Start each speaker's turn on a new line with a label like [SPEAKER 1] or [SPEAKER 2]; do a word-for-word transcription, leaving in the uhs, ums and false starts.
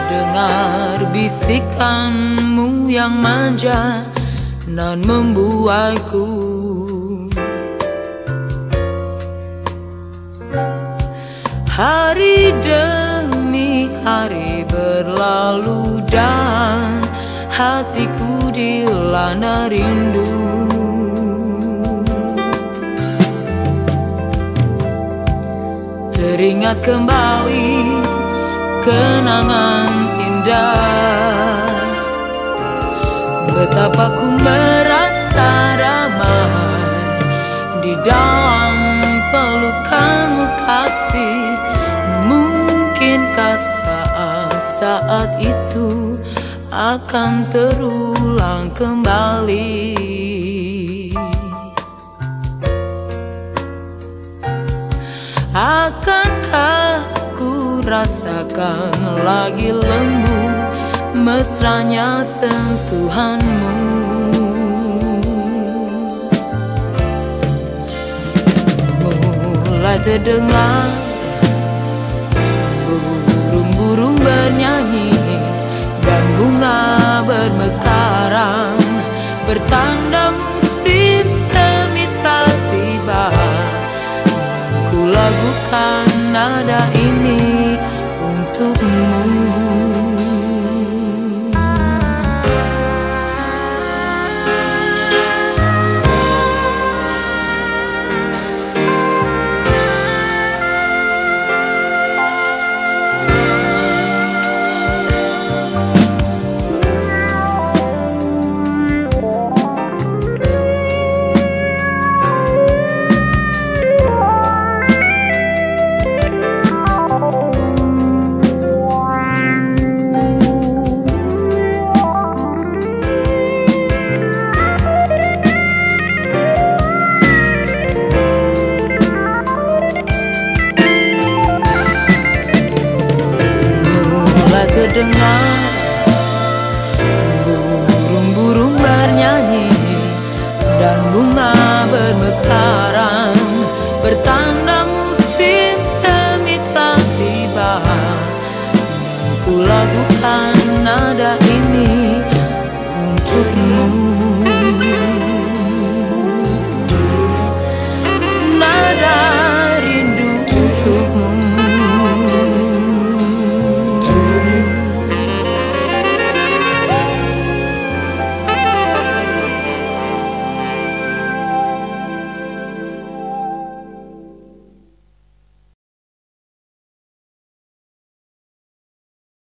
[SPEAKER 1] terdengar bisikanmu yang manja nan membuatku hari demi hari berlalu dan hatiku dilanda rindu. Teringat kembali kenangan indah, betapa ku merasa damai di dalam pelukanmu kasih. Mungkinkah saat-saat itu akan terulang kembali? Akankah ku rasakan lagi lembut mesranya sentuhanmu? Mulai terdengar burung-burung bernyanyi dan bunga bermekaran, bertanda musim semi telah tiba. Lakukan nada ini untukmu. Terdengar burung-burung bernyanyi dan bunga bermekaran, bertanda